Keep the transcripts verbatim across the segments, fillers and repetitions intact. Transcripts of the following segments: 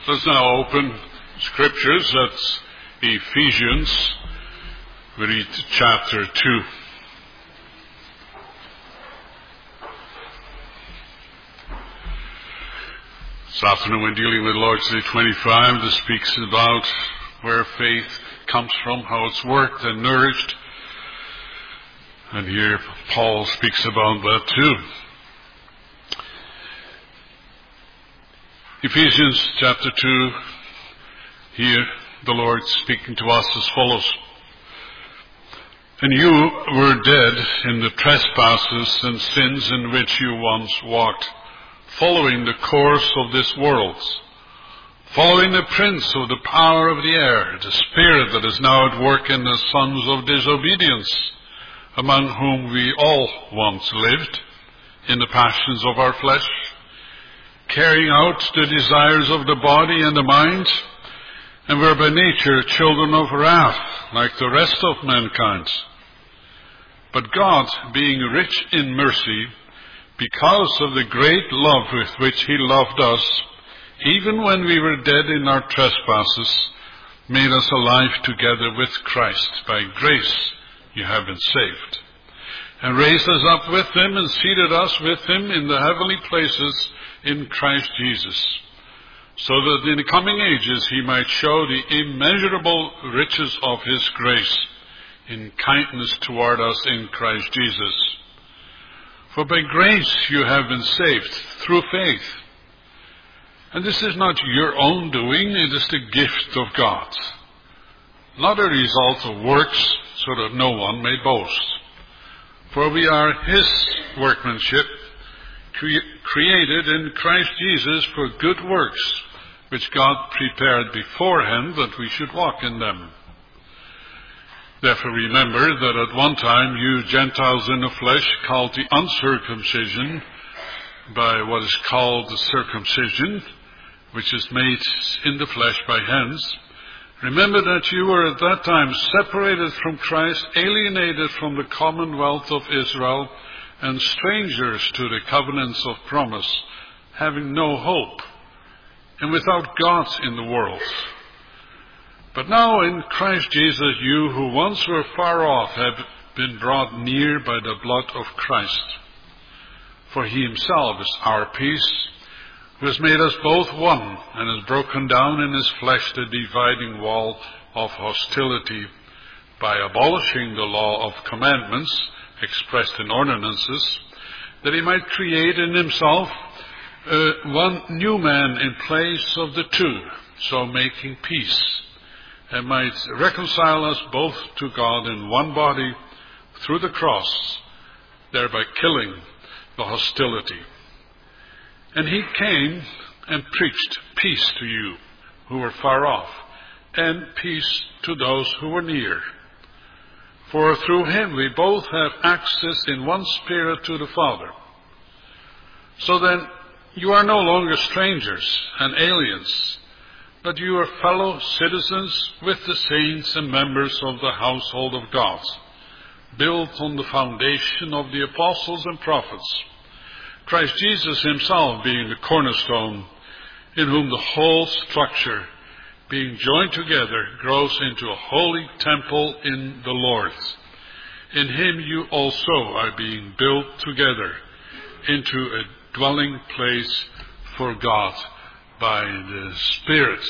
Let's now open Scriptures at Ephesians. We read chapter two. This afternoon we're dealing with Lord's Day twenty-five. This speaks about where faith comes from, how it's worked and nourished. And here Paul speaks about that too. Ephesians chapter two, here the Lord speaking to us as follows. And you were dead in the trespasses and sins in which you once walked, following the course of this world, following the prince of the power of the air, the spirit that is now at work in the sons of disobedience, among whom we all once lived in the passions of our flesh, carrying out the desires of the body and the mind, and were by nature children of wrath, like the rest of mankind. But God, being rich in mercy, because of the great love with which He loved us, even when we were dead in our trespasses, made us alive together with Christ. By grace you have been saved, and raised us up with Him and seated us with Him in the heavenly places in Christ Jesus, so that in the coming ages He might show the immeasurable riches of His grace in kindness toward us in Christ Jesus. For by grace you have been saved through faith. And this is not your own doing, it is the gift of God, not a result of works, so that no one may boast. For we are His workmanship, created in Christ Jesus for good works, which God prepared beforehand that we should walk in them. Therefore remember that at one time you Gentiles in the flesh, called the uncircumcision by what is called the circumcision, which is made in the flesh by hands, remember that you were at that time separated from Christ, alienated from the commonwealth of Israel, and strangers to the covenants of promise, having no hope, and without God in the world. But now in Christ Jesus, you who once were far off have been brought near by the blood of Christ. For He Himself is our peace, who has made us both one, and has broken down in His flesh the dividing wall of hostility, by abolishing the law of commandments expressed in ordinances, that He might create in Himself uh, one new man in place of the two, so making peace, and might reconcile us both to God in one body through the cross, thereby killing the hostility. And He came and preached peace to you who were far off, and peace to those who were near. For through Him we both have access in one Spirit to the Father. So then, you are no longer strangers and aliens, but you are fellow citizens with the saints and members of the household of God, built on the foundation of the apostles and prophets, Christ Jesus Himself being the cornerstone, in whom the whole structure, being joined together, grows into a holy temple in the Lord. In Him you also are being built together into a dwelling place for God by the Spirit.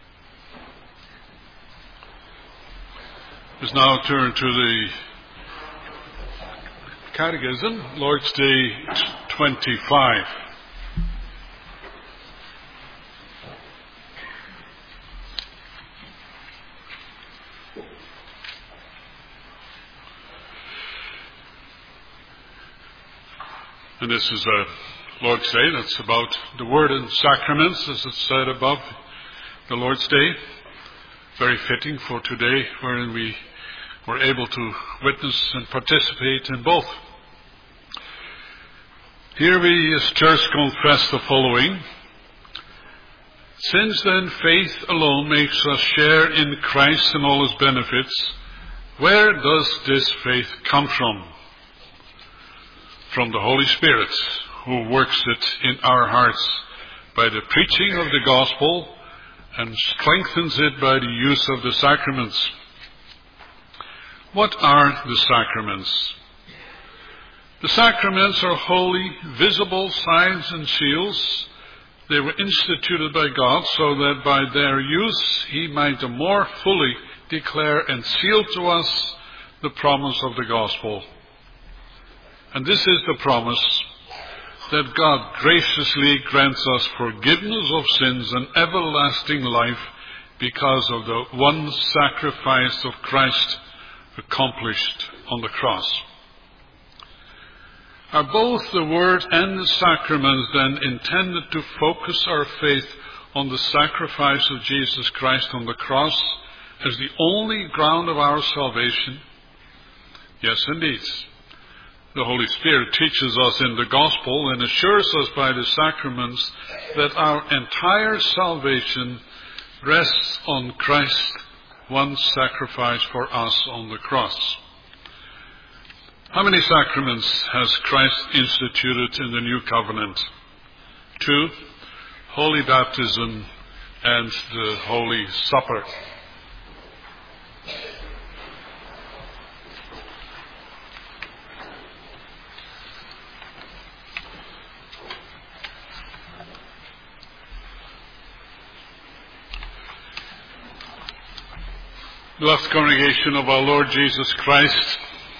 Let's now turn to the Catechism, Lord's Day twenty-five. And this is a Lord's Day that's about the Word and Sacraments, as it's said above the Lord's Day. Very fitting for today, wherein we were able to witness and participate in both. Here we as Church confess the following. Since then faith alone makes us share in Christ and all His benefits, where does this faith come from? From the Holy Spirit, who works it in our hearts by the preaching of the gospel and strengthens it by the use of the sacraments. What are the sacraments? The sacraments are holy, visible signs and seals. They were instituted by God so that by their use He might the more fully declare and seal to us the promise of the gospel. And this is the promise, that God graciously grants us forgiveness of sins and everlasting life because of the one sacrifice of Christ accomplished on the cross. Are both the Word and the sacraments then intended to focus our faith on the sacrifice of Jesus Christ on the cross as the only ground of our salvation? Yes, indeed. The Holy Spirit teaches us in the gospel and assures us by the sacraments that our entire salvation rests on Christ's one sacrifice for us on the cross. How many sacraments has Christ instituted in the new covenant? Two, Holy Baptism and the Holy Supper. Beloved congregation of our Lord Jesus Christ,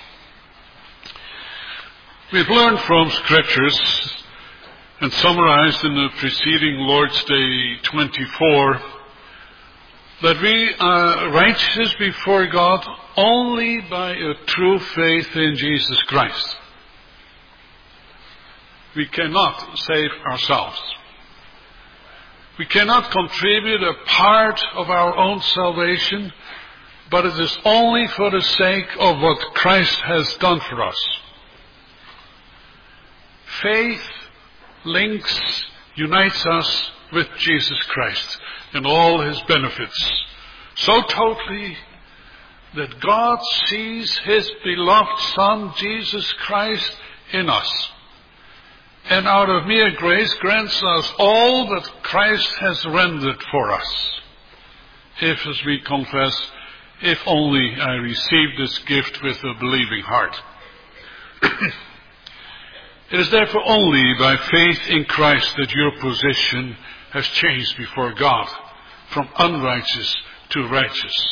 we've learned from Scriptures and summarized in the preceding Lord's Day twenty-four that we are righteous before God only by a true faith in Jesus Christ. We cannot save ourselves. We cannot contribute a part of our own salvation, but it is only for the sake of what Christ has done for us. Faith links, unites us with Jesus Christ and all His benefits so totally that God sees His beloved Son, Jesus Christ, in us, and out of mere grace grants us all that Christ has rendered for us. If, as we confess, if only I receive this gift with a believing heart. It is therefore only by faith in Christ that your position has changed before God from unrighteous to righteous.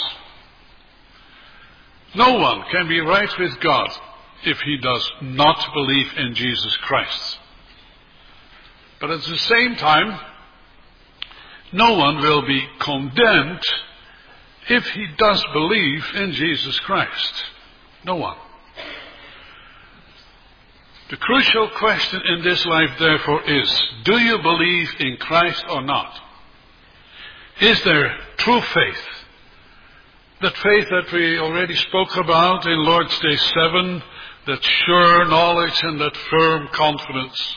No one can be right with God if he does not believe in Jesus Christ. But at the same time, no one will be condemned if he does believe in Jesus Christ. No one. The crucial question in this life, therefore, is, do you believe in Christ or not? Is there true faith? That faith that we already spoke about in Lord's Day seven, that sure knowledge and that firm confidence.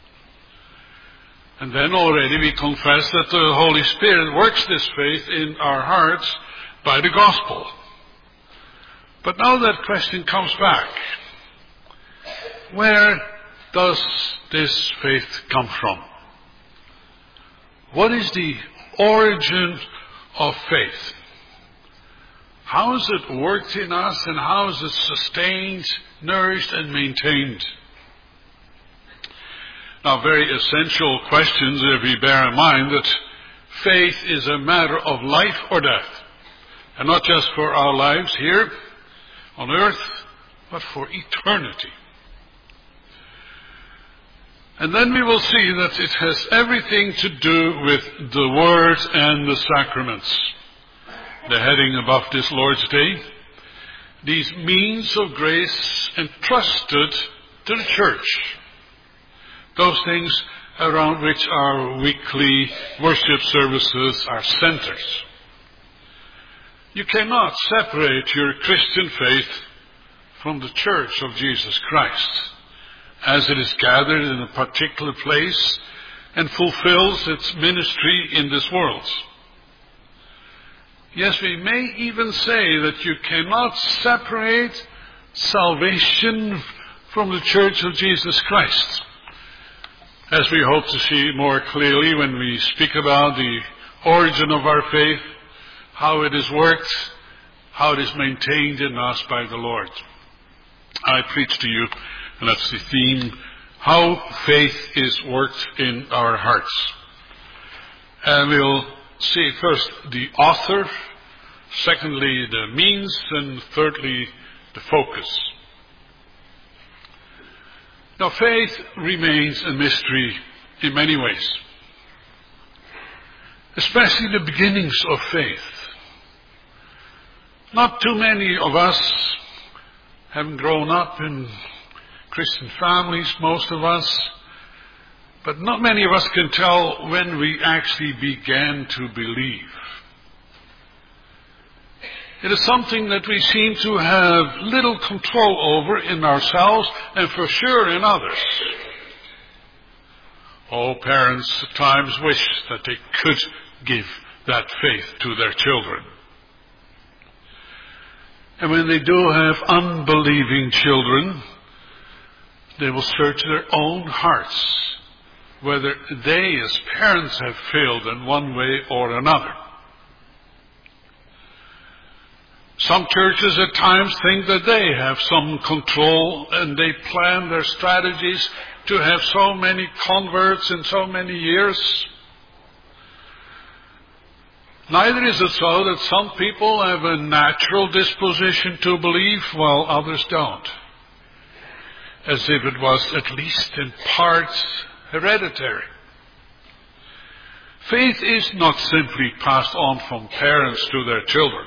And then already we confess that the Holy Spirit works this faith in our hearts by the gospel. But now that question comes back. Where does this faith come from? What is the origin of faith? How is it worked in us and how is it sustained, nourished and maintained? Now, very essential questions if we bear in mind that faith is a matter of life or death. And not just for our lives here on earth, but for eternity. And then we will see that it has everything to do with the Word and the sacraments. The heading above this Lord's Day, these means of grace entrusted to the church. Those things around which our weekly worship services are centered. You cannot separate your Christian faith from the church of Jesus Christ, as it is gathered in a particular place and fulfills its ministry in this world. Yes, we may even say that you cannot separate salvation from the church of Jesus Christ, as we hope to see more clearly when we speak about the origin of our faith, how it is worked, how it is maintained in us by the Lord. I preach to you, and that's the theme, how faith is worked in our hearts. And we'll see first the author, secondly the means, and thirdly the focus. Now, faith remains a mystery in many ways, especially the beginnings of faith. Not too many of us, having grown up in Christian families, most of us, but not many of us can tell when we actually began to believe. It is something that we seem to have little control over in ourselves and for sure in others. All parents at times wish that they could give that faith to their children. And when they do have unbelieving children, they will search their own hearts whether they as parents have failed in one way or another. Some churches at times think that they have some control and they plan their strategies to have so many converts in so many years. Neither is it so that some people have a natural disposition to believe while others don't, as if it was at least in parts hereditary. Faith is not simply passed on from parents to their children.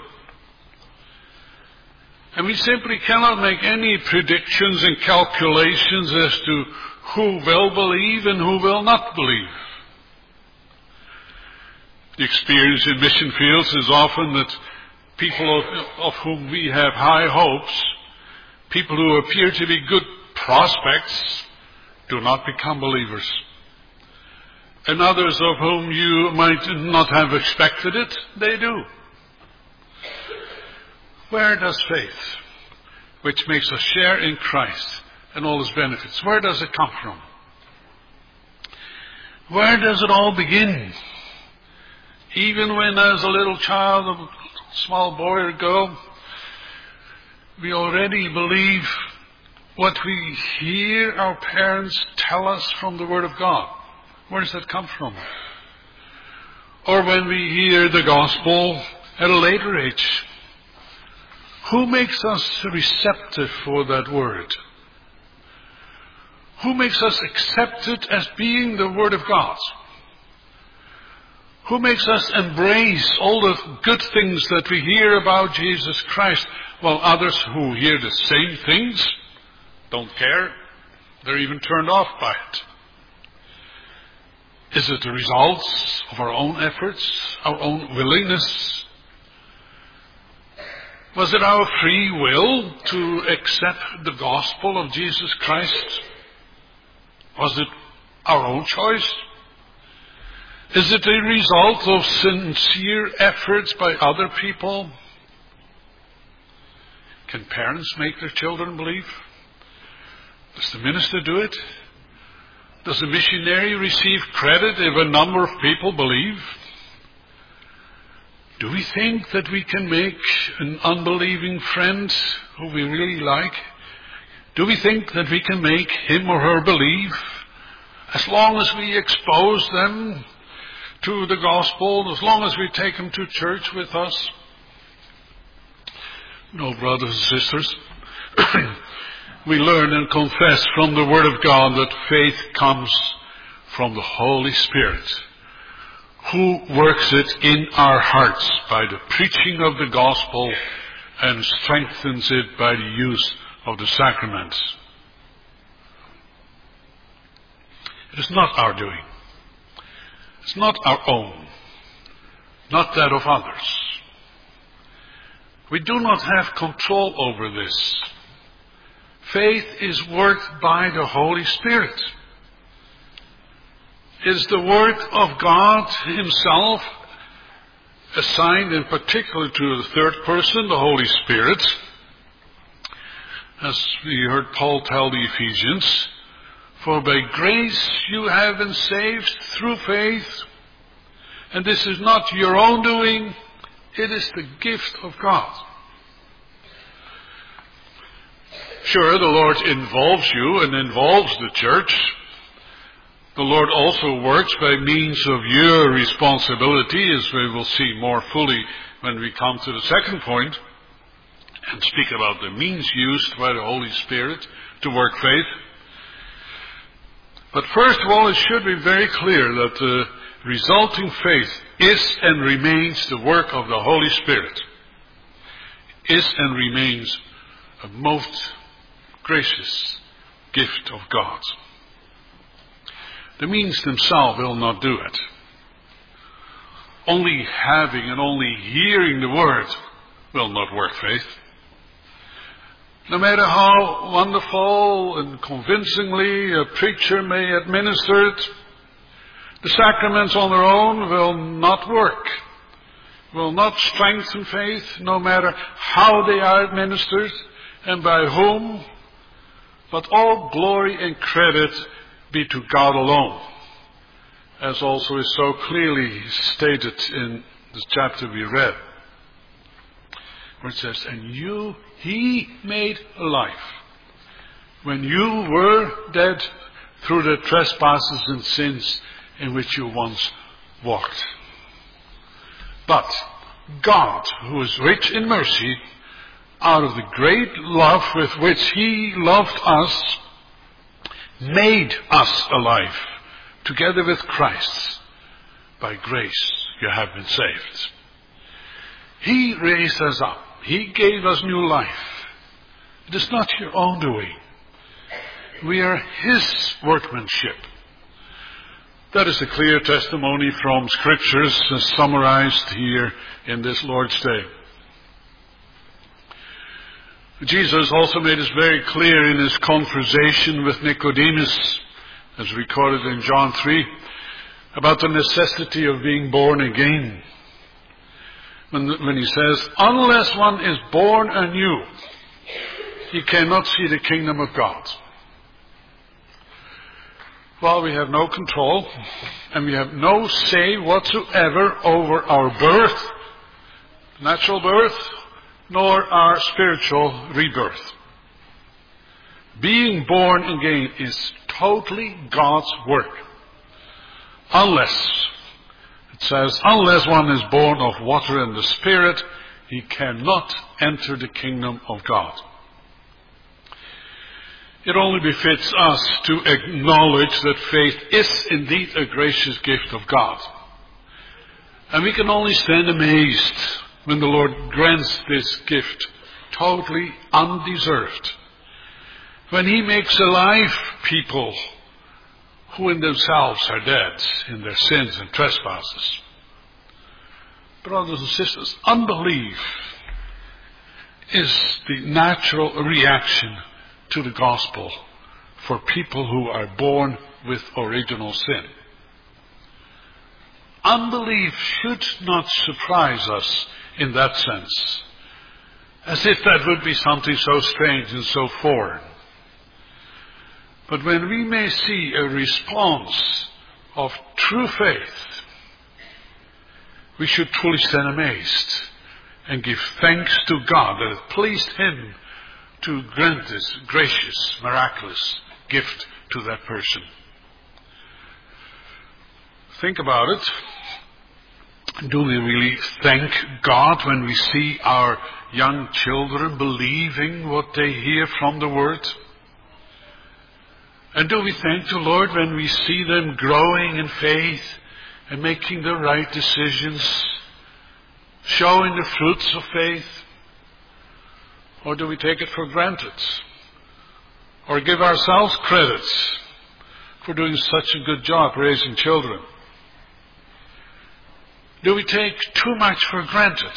And we simply cannot make any predictions and calculations as to who will believe and who will not believe. The experience in mission fields is often that people of, of whom we have high hopes, people who appear to be good prospects, do not become believers. And others of whom you might not have expected it, they do. Where does faith, which makes us share in Christ and all His benefits, where does it come from? Where does it all begin? Even when as a little child, a small boy or girl, we already believe what we hear our parents tell us from the Word of God. Where does that come from? Or when we hear the gospel at a later age, who makes us receptive for that word? Who makes us accept it as being the Word of God? Who makes us embrace all the good things that we hear about Jesus Christ, while others who hear the same things don't care? They're even turned off by it. Is it the results of our own efforts, our own willingness? Was it our free will to accept the gospel of Jesus Christ? Was it our own choice? Is it a result of sincere efforts by other people? Can parents make their children believe? Does the minister do it? Does the missionary receive credit if a number of people believe? Do we think that we can make an unbelieving friend who we really like? Do we think that we can make him or her believe as long as we expose them to the gospel, as long as we take them to church with us? No, brothers and sisters, we learn and confess from the Word of God that faith comes from the Holy Spirit, who works it in our hearts by the preaching of the gospel and strengthens it by the use of the sacraments. It is not our doing. It's not our own, not that of others. We do not have control over this. Faith is worked by the Holy Spirit. It is the work of God Himself, assigned in particular to the third person, the Holy Spirit. As we heard Paul tell the Ephesians, for by grace you have been saved through faith, And this is not your own doing, it is the gift of God. Sure, the Lord involves you and involves the church. The Lord also works by means of your responsibility, as we will see more fully when we come to the second point and speak about the means used by the Holy Spirit to work faith. But first of all, it should be very clear that the resulting faith is and remains the work of the Holy Spirit. Is and remains a most gracious gift of God. The means themselves will not do it. Only having and only hearing the word will not work faith. No matter how wonderful and convincingly a preacher may administer it, the sacraments on their own will not work, will not strengthen faith, no matter how they are administered and by whom, but all glory and credit be to God alone, as also is so clearly stated in the chapter we read, where it says, and you he made alive when you were dead through the trespasses and sins in which you once walked. But God, who is rich in mercy, out of the great love with which he loved us, made us alive together with Christ. By grace you have been saved. He raised us up. He gave us new life. It is not your own doing. We are his workmanship. That is a clear testimony from Scriptures as summarized here in this Lord's Day. Jesus also made this very clear in his conversation with Nicodemus, as recorded in John three, about the necessity of being born again. When, when he says, unless one is born anew, he cannot see the kingdom of God. Well, we have no control, and we have no say whatsoever over our birth, natural birth, nor our spiritual rebirth. Being born again is totally God's work. Unless, it says, unless one is born of water and the Spirit, he cannot enter the kingdom of God. It only befits us to acknowledge that faith is indeed a gracious gift of God. And we can only stand amazed when the Lord grants this gift totally undeserved. When he makes alive people who in themselves are dead in their sins and trespasses. Brothers and sisters, unbelief is the natural reaction to the gospel for people who are born with original sin. Unbelief should not surprise us in that sense, as if that would be something so strange and so foreign. But when we may see a response of true faith, we should truly stand amazed and give thanks to God that it pleased him to grant this gracious, miraculous gift to that person. Think about it. Do we really thank God when we see our young children believing what they hear from the Word? And do we thank the Lord when we see them growing in faith and making the right decisions, showing the fruits of faith? Or do we take it for granted? Or give ourselves credit for doing such a good job raising children? Do we take too much for granted?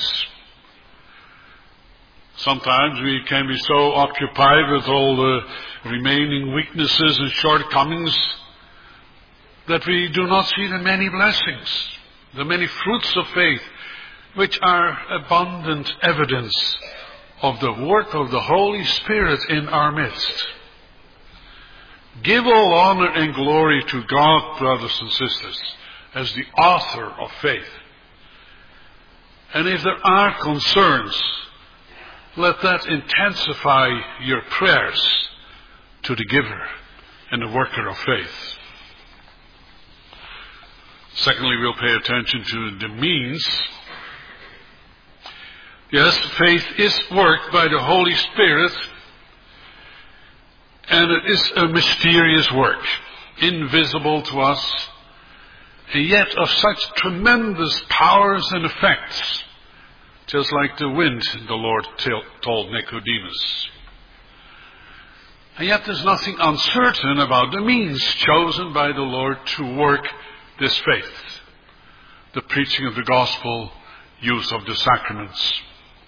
Sometimes we can be so occupied with all the remaining weaknesses and shortcomings that we do not see the many blessings, the many fruits of faith, which are abundant evidence of the work of the Holy Spirit in our midst. Give all honor and glory to God, brothers and sisters, as the author of faith. And if there are concerns, let that intensify your prayers to the giver and the worker of faith. Secondly, we'll pay attention to the means. Yes, faith is worked by the Holy Spirit, and it is a mysterious work, invisible to us, and yet of such tremendous powers and effects, just like the wind the Lord told Nicodemus. And yet there's nothing uncertain about the means chosen by the Lord to work this faith. The preaching of the gospel, use of the sacraments.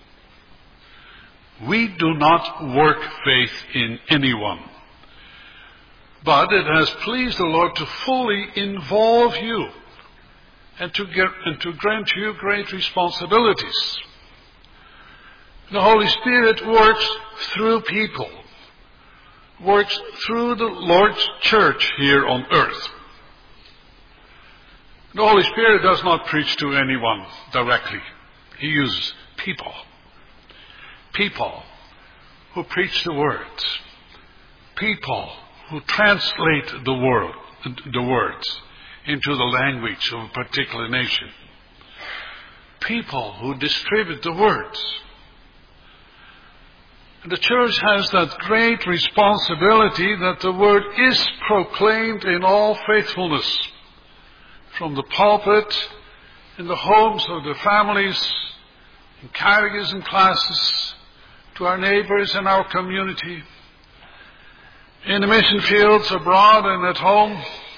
We do not work faith in anyone. But it has pleased the Lord to fully involve you and to, get, and to grant you great responsibilities. The Holy Spirit works through people, works through the Lord's church here on earth. The Holy Spirit does not preach to anyone directly. He uses people. People who preach the word. People who translate the word, the words into the language of a particular nation. People who distribute the words. And the church has that great responsibility that the word is proclaimed in all faithfulness. From the pulpit, in the homes of the families, in catechism classes, to our neighbors and our community, in the mission fields abroad and at home.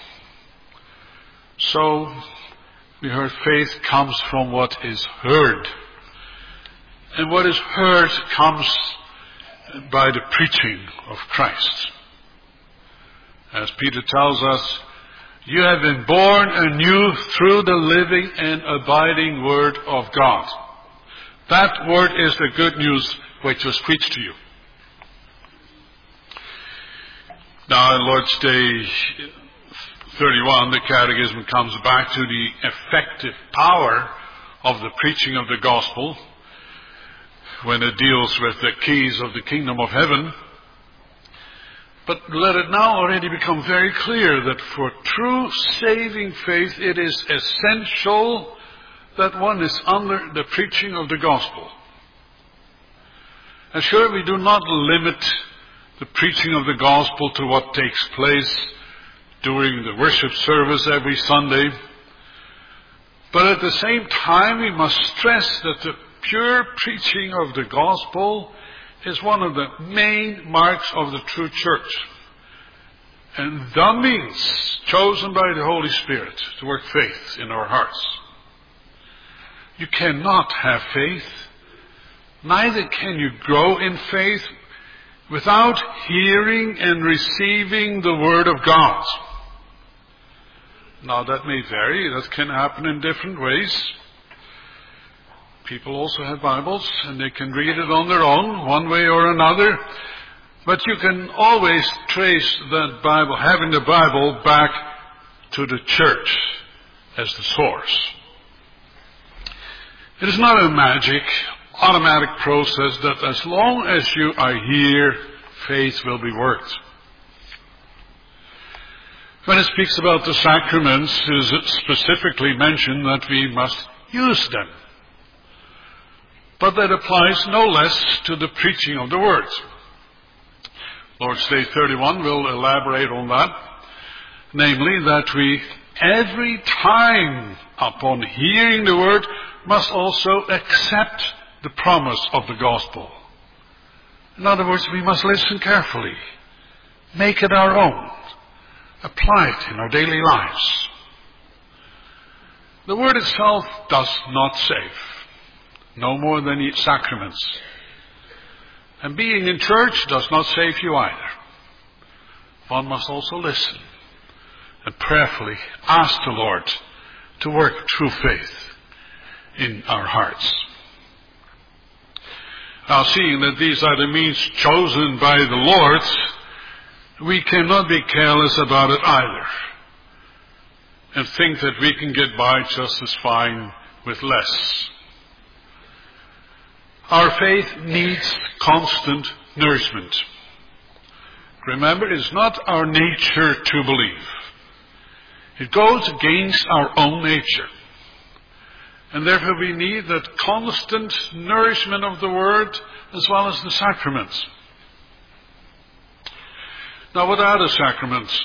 So, we heard faith comes from what is heard. And what is heard comes by the preaching of Christ. As Peter tells us, you have been born anew through the living and abiding Word of God. That Word is the good news which was preached to you. Now, on Lord's Day thirty-one, the Catechism comes back to the effective power of the preaching of the gospel when it deals with the keys of the kingdom of heaven. But let it now already become very clear that for true saving faith, it is essential that one is under the preaching of the gospel. And sure, we do not limit the preaching of the gospel to what takes place during the worship service every Sunday. But at the same time, we must stress that the pure preaching of the gospel is one of the main marks of the true church. And the means chosen by the Holy Spirit to work faith in our hearts. You cannot have faith, neither can you grow in faith without hearing and receiving the Word of God. Now that may vary, that can happen in different ways. People also have Bibles, and they can read it on their own, one way or another. But you can always trace that Bible, having the Bible, back to the church as the source. It is not a magic, automatic process that as long as you are here, faith will be worked. When it speaks about the sacraments, it is specifically mentioned that we must use them. But that applies no less to the preaching of the Word. Lord's Day thirty-one will elaborate on that. Namely, that we, every time upon hearing the Word, must also accept the promise of the gospel. In other words, we must listen carefully, make it our own, apply it in our daily lives. The Word itself does not save. No more than the sacraments. And being in church does not save you either. One must also listen and prayerfully ask the Lord to work true faith in our hearts. Now, seeing that these are the means chosen by the Lord, we cannot be careless about it either. and think that we can get by just as fine with less. Our faith needs constant nourishment. Remember, it's not our nature to believe. It goes against our own nature. And therefore we need that constant nourishment of the Word as well as the sacraments. Now, what are the sacraments?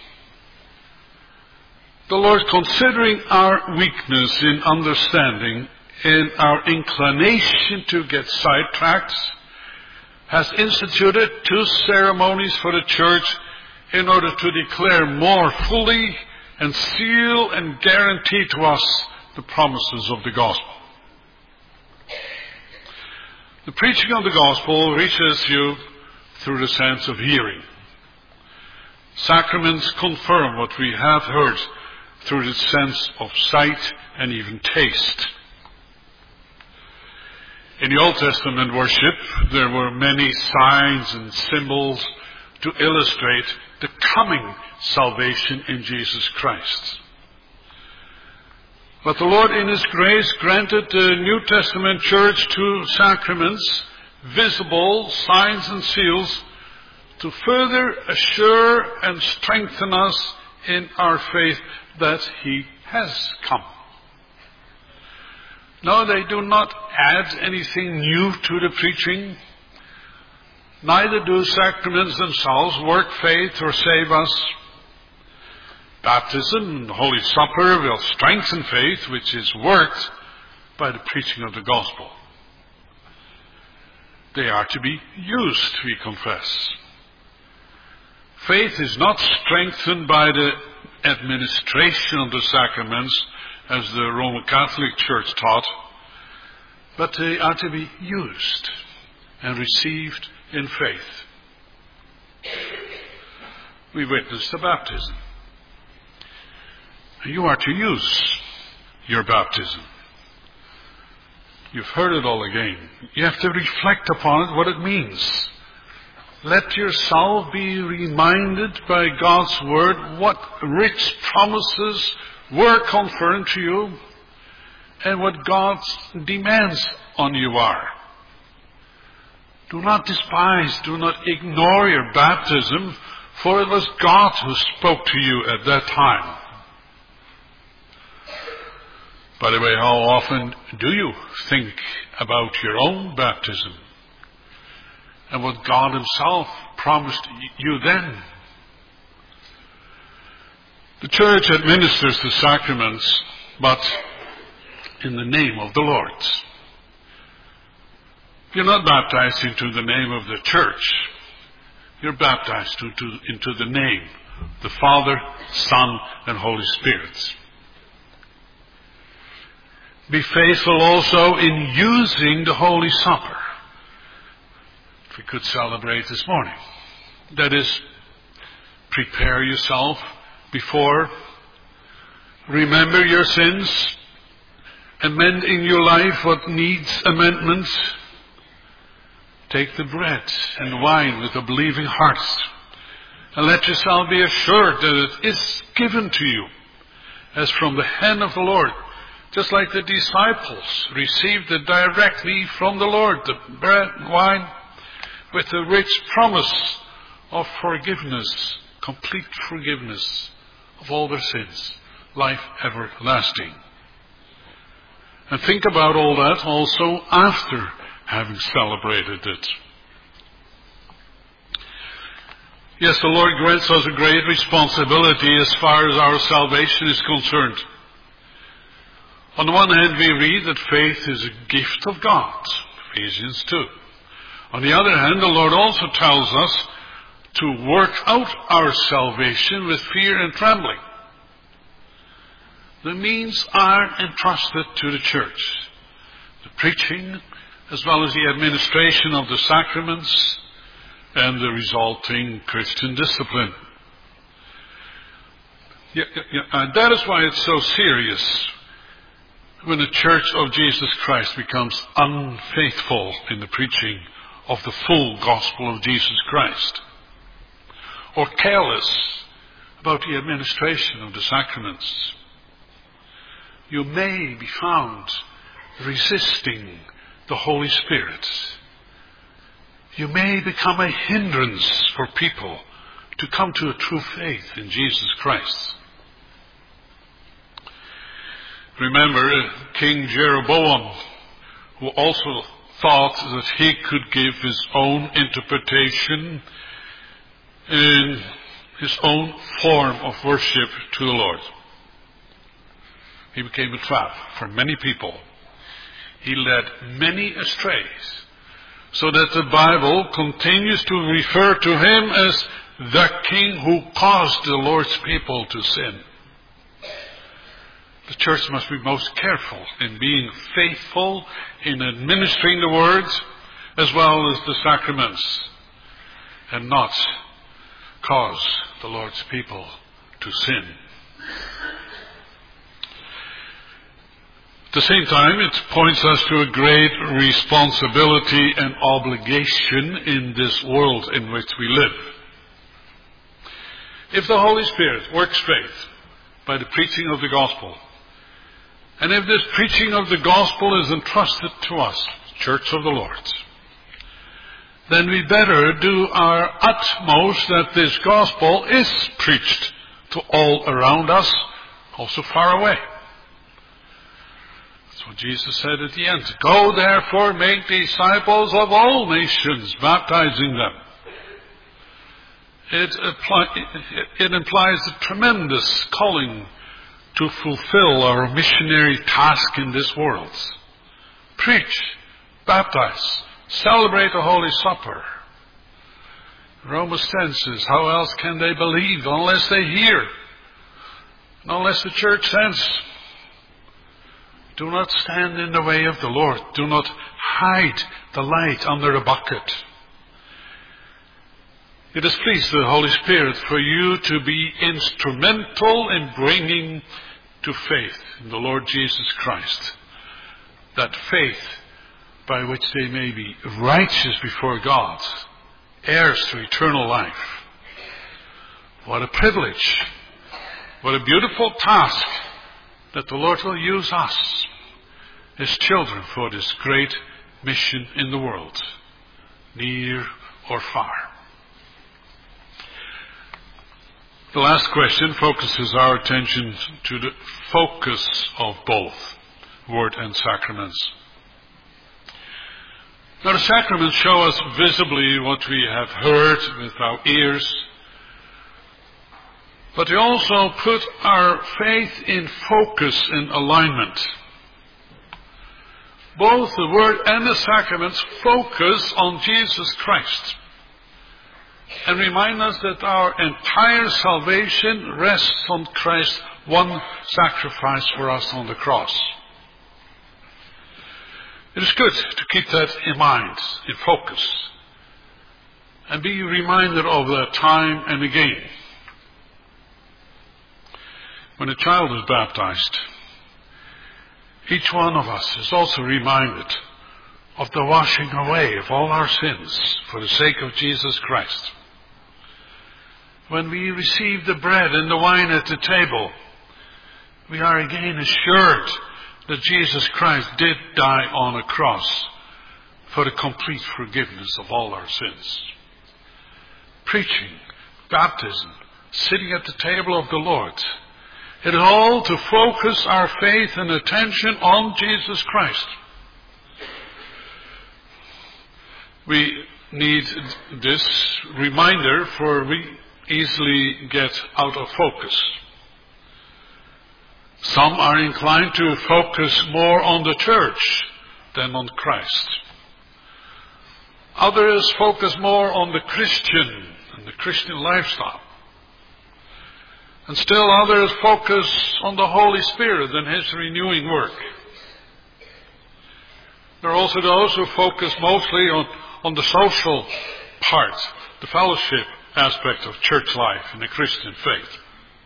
The Lord, considering our weakness in understanding and our inclination to get sidetracked, has instituted two ceremonies for the Church in order to declare more fully and seal and guarantee to us the promises of the gospel. The preaching of the gospel reaches you through the sense of hearing. Sacraments confirm what we have heard through the sense of sight and even taste. In the Old Testament worship, there were many signs and symbols to illustrate the coming salvation in Jesus Christ. But the Lord in His grace granted the New Testament church two sacraments, visible signs and seals, to further assure and strengthen us in our faith that He has come. No, they do not add anything new to the preaching. Neither do sacraments themselves work faith or save us. Baptism and the Holy Supper will strengthen faith, which is worked by the preaching of the gospel. They are to be used, we confess. Faith is not strengthened by the administration of the sacraments, as the Roman Catholic Church taught, but they are to be used and received in faith. We witnessed the baptism. You are to use your baptism. You've heard it all again. You have to reflect upon it, what it means. Let yourself be reminded by God's Word what rich promises were confirmed to you and what God's demands on you are. Do not despise, do not ignore your baptism, for it was God who spoke to you at that time. By the way, how often do you think about your own baptism and what God Himself promised you then? The Church administers the sacraments, but in the name of the Lord. You're not baptized into the name of the Church. You're baptized into, into the name, the Father, Son, and Holy Spirit. Be faithful also in using the Holy Supper. If we could celebrate this morning. That is, prepare yourself before, remember your sins, amend in your life what needs amendment. Take the bread and wine with a believing heart, and let yourself be assured that it is given to you as from the hand of the Lord. Just like the disciples received it directly from the Lord, the bread and wine, with the rich promise of forgiveness, complete forgiveness of all their sins, life everlasting. And think about all that also after having celebrated it. Yes, the Lord grants us a great responsibility as far as our salvation is concerned. On the one hand, we read that faith is a gift of God, Ephesians two. On the other hand, the Lord also tells us to work out our salvation with fear and trembling. The means are entrusted to the church. The preaching, as well as the administration of the sacraments, and the resulting Christian discipline. Yeah, yeah, yeah. And that is why it's so serious when the Church of Jesus Christ becomes unfaithful in the preaching of the full gospel of Jesus Christ, or careless about the administration of the sacraments. you may be found resisting the Holy Spirit. You may become a hindrance for people to come to a true faith in Jesus Christ. Remember King Jeroboam, who also thought that he could give his own interpretation in his own form of worship to the Lord. He became a trap for many people. He led many astray, so that the Bible continues to refer to him as the king who caused the Lord's people to sin. The church must be most careful in being faithful in administering the word as well as the sacraments, and not cause the Lord's people to sin. At the same time, it points us to a great responsibility and obligation in this world in which we live. If the Holy Spirit works faith by the preaching of the gospel, and if this preaching of the gospel is entrusted to us, Church of the Lord, then we better do our utmost that this gospel is preached to all around us, also far away. That's what Jesus said at the end. Go therefore, make disciples of all nations, baptizing them. It, apply, it implies a tremendous calling to fulfill our missionary task in this world. Preach, baptize, celebrate the Holy Supper. Romans ten says, how else can they believe unless they hear? And unless the church says, do not stand in the way of the Lord. Do not hide the light under a bucket. It has pleased the Holy Spirit for you to be instrumental in bringing to faith in the Lord Jesus Christ. That faith by which they may be righteous before God, heirs to eternal life. What a privilege. What a beautiful task that the Lord will use us, His children, for this great mission in the world, near or far. The last question focuses our attention to the focus of both word and sacraments. Now the sacraments show us visibly what we have heard with our ears, but they also put our faith in focus and alignment. Both the word and the sacraments focus on Jesus Christ and remind us that our entire salvation rests on Christ's one sacrifice for us on the cross. It is good to keep that in mind, in focus, and be reminded of that time and again. When a child is baptized, each one of us is also reminded of the washing away of all our sins for the sake of Jesus Christ. When we receive the bread and the wine at the table, we are again assured that Jesus Christ did die on a cross for the complete forgiveness of all our sins. Preaching, baptism, sitting at the table of the Lord, it is all to focus our faith and attention on Jesus Christ. We need this reminder, for we easily get out of focus. Some are inclined to focus more on the church than on Christ. Others focus more on the Christian and the Christian lifestyle. And still others focus on the Holy Spirit and His renewing work. There are also those who focus mostly on, on the social part, the fellowship aspect of church life and the Christian faith.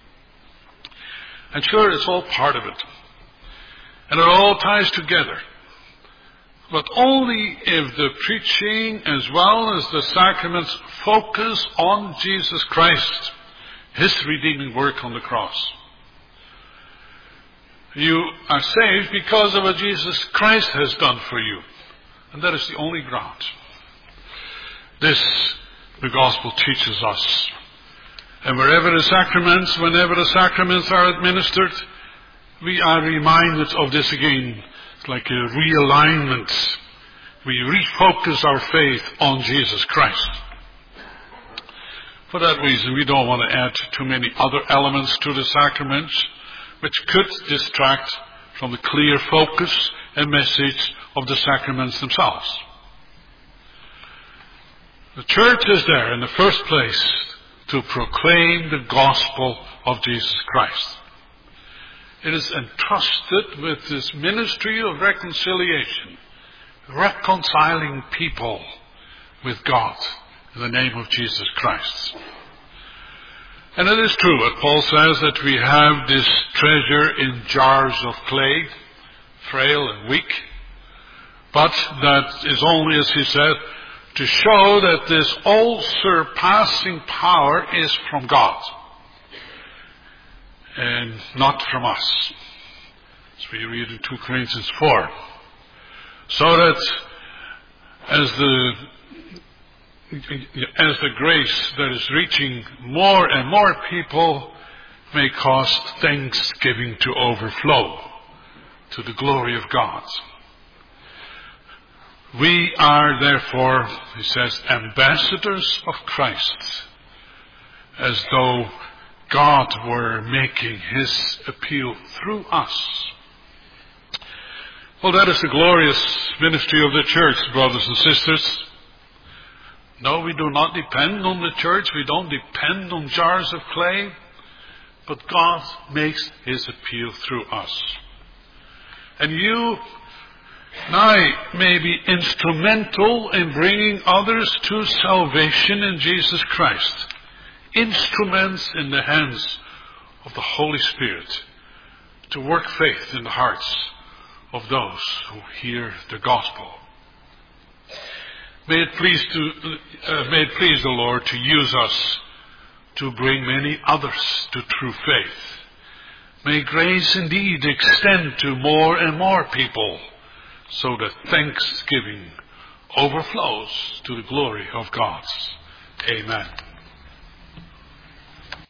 And sure, it's all part of it. And it all ties together. But only if the preaching as well as the sacraments focus on Jesus Christ, His redeeming work on the cross. You are saved because of what Jesus Christ has done for you. And that is the only ground. This, the gospel teaches us. And wherever the sacraments, whenever the sacraments are administered, we are reminded of this again. It's like a realignment. We refocus our faith on Jesus Christ. For that reason, we don't want to add too many other elements to the sacraments, which could distract from the clear focus and message of the sacraments themselves. The church is there in the first place to proclaim the gospel of Jesus Christ. It is entrusted with this ministry of reconciliation, reconciling people with God in the name of Jesus Christ. And it is true what Paul says, that we have this treasure in jars of clay, frail and weak, but that is only, as he said, to show that this all-surpassing power is from God and not from us, as we read in two Corinthians four. So that as the as the grace that is reaching more and more people may cause thanksgiving to overflow to the glory of God. We are therefore, he says, ambassadors of Christ, as though God were making his appeal through us. Well, that is the glorious ministry of the church, brothers and sisters. No, we do not depend on the church. We don't depend on jars of clay. But God makes his appeal through us. And you and I may be instrumental in bringing others to salvation in Jesus Christ. Instruments in the hands of the Holy Spirit to work faith in the hearts of those who hear the gospel. May it please to, uh, may it please the Lord to use us to bring many others to true faith. May grace indeed extend to more and more people, so that thanksgiving overflows to the glory of God. Amen.